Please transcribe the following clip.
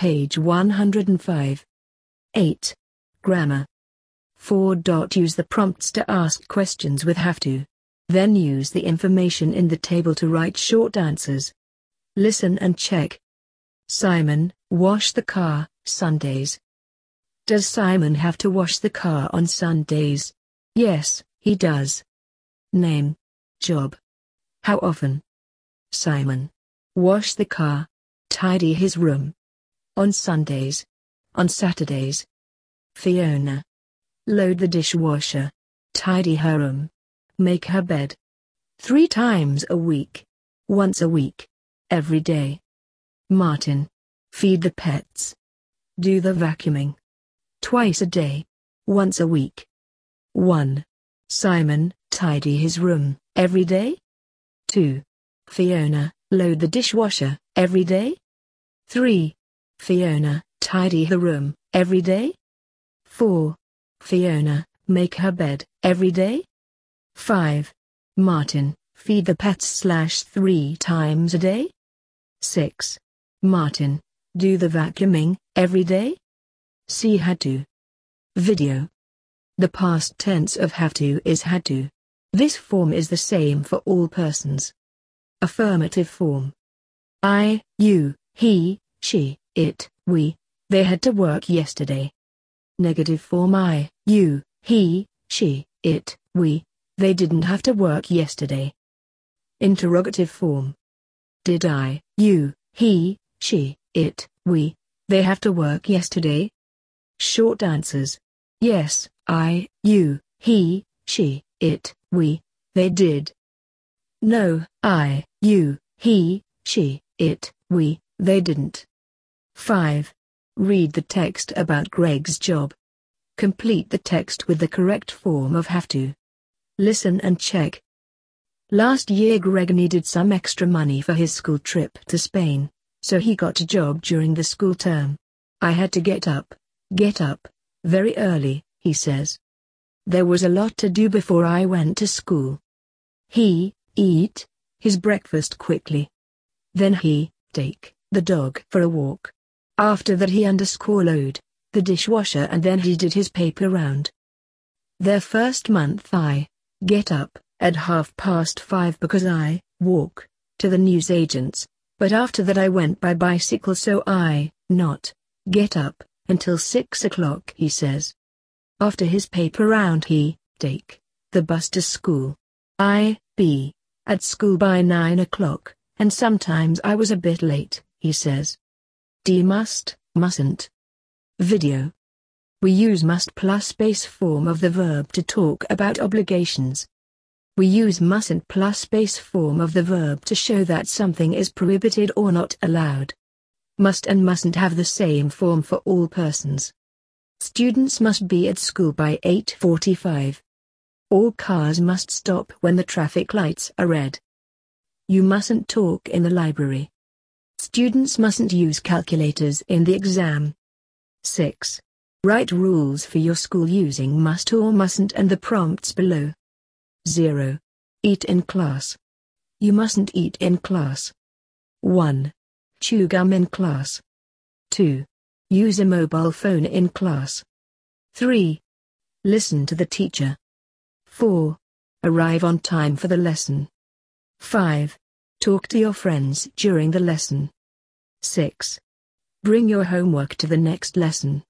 page 105. 8. Grammar. 4. Use the prompts to ask questions with have to. Then use the information in the table to write short answers. Listen and check. Simon, wash the car, Sundays. Does Simon have to wash the car on Sundays? Yes, he does. Name. Job. How often? Simon. Wash the car. Tidy his room. On Sundays. On Saturdays. Fiona. Load the dishwasher. Tidy her room. Make her bed. 3 times a week. Once a week. Every day. Martin. Feed the pets. Do the vacuuming. Twice a day. Once a week. 1. Simon, tidy his room, every day? 2. Fiona, load the dishwasher, every day? 3. Fiona, tidy her room, every day? 4. Fiona, make her bed, every day? 5. Martin, feed the pets /3 times a day? 6. Martin, do the vacuuming, every day? See had to. Video. The past tense of have to is had to. This form is the same for all persons. Affirmative form. I, you, he, she, it, we, they had to work yesterday. Negative form I, you, he, she, it, we, they didn't have to work yesterday. Interrogative form. Did I, you, he, she, it, we, they have to work yesterday? Short answers. Yes, I, you, he, she, it, we, they did. No, I, you, he, she, it, we, they didn't. 5. Read the text about Greg's job. Complete the text with the correct form of have to. Listen and check. Last year Greg needed some extra money for his school trip to Spain, so he got a job during the school term. I had to get up very early, he says. There was a lot to do before I went to school. He, eat, his breakfast quickly. Then he, take, the dog for a walk. After that he load, the dishwasher and then he did his paper round. Their first month I, get up, at 5:30 because I, walk, to the newsagents, but after that I went by bicycle so I, not, get up, until 6 o'clock he says. After his paper round he, take, the bus to school. I, be, at school by 9 o'clock, and sometimes I was a bit late, he says. Mustn't. Video. We use must plus base form of the verb to talk about obligations. We use mustn't plus base form of the verb to show that something is prohibited or not allowed. Must and mustn't have the same form for all persons. Students must be at school by 8:45. All cars must stop when the traffic lights are red. You mustn't talk in the library. Students mustn't use calculators in the exam. 6. Write rules for your school using must or mustn't and the prompts below. 0. Eat in class. You mustn't eat in class. 1. Chew gum in class. 2. Use a mobile phone in class. 3. Listen to the teacher. 4. Arrive on time for the lesson. 5. Talk to your friends during the lesson. 6. Bring your homework to the next lesson.